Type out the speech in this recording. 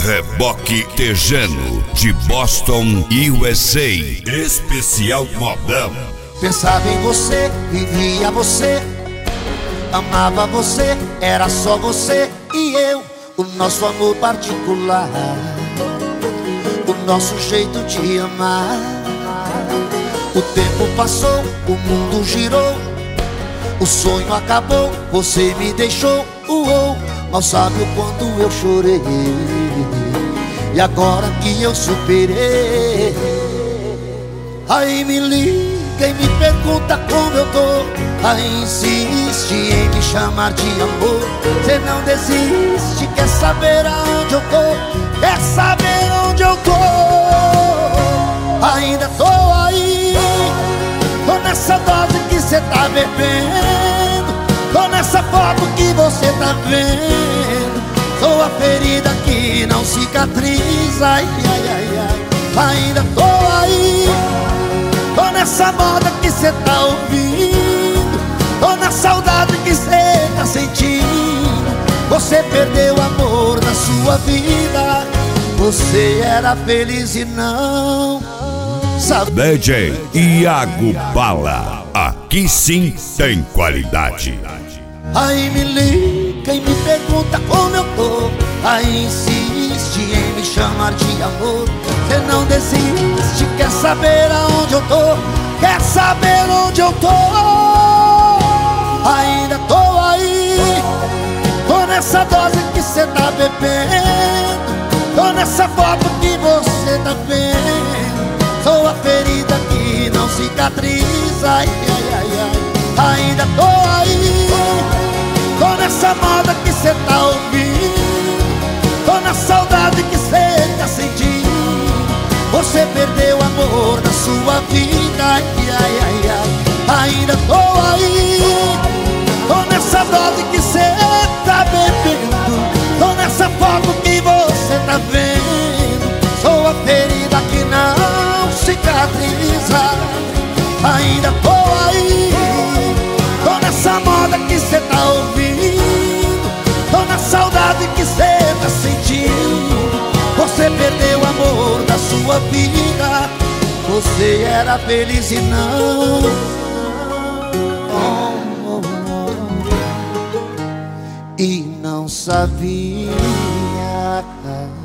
Reboque Tejano, de Boston, USA. Especial modão. Pensava em você, vivia você, amava você, era só você e eu. O nosso amor particular, o nosso jeito de amar. O tempo passou, o mundo girou, o sonho acabou, você me deixou. Mal sabe o quanto eu chorei, e agora que eu superei, aí me liga e me pergunta como eu tô. Aí insiste em me chamar de amor. Cê não desiste, quer saber aonde eu tô, quer saber onde eu tô. Ainda tô aí, tô nessa dose que cê tá bebendo, tô nessa foto que você tá vendo. Sou a ferida que não cicatriza, ai, ai, ai, ai. Ainda tô aí, tô nessa moda que cê tá ouvindo, tô na saudade que cê tá sentindo. Você perdeu o amor da sua vida, você era feliz e não sabia. DJ Iago Bala, aqui sim tem qualidade. Aí me liga e me pergunta como eu tô, aí insiste em me chamar de amor. Cê não desiste, quer saber aonde eu tô, quer saber onde eu tô. Ainda tô aí, tô nessa dose que cê tá bebendo, tô nessa foto que você tá vendo. Sou a ferida que não cicatriza, ai, ai, ai, ai. Ainda tô aí, tô nessa moda que cê tá ouvindo, tô na saudade que cê tá sentindo. Você perdeu o amor da sua vida, ai, ai, ai, ai. Ainda tô aí, tô nessa dose que cê tá bebendo, tô nessa foto que você tá vendo. Sou a ferida que não cicatriza. Ainda tô aí, tô nessa moda que cê tá ouvindo, tô na saudade que cê tá sentindo. Você perdeu o amor da sua vida, você era feliz e não e não sabia.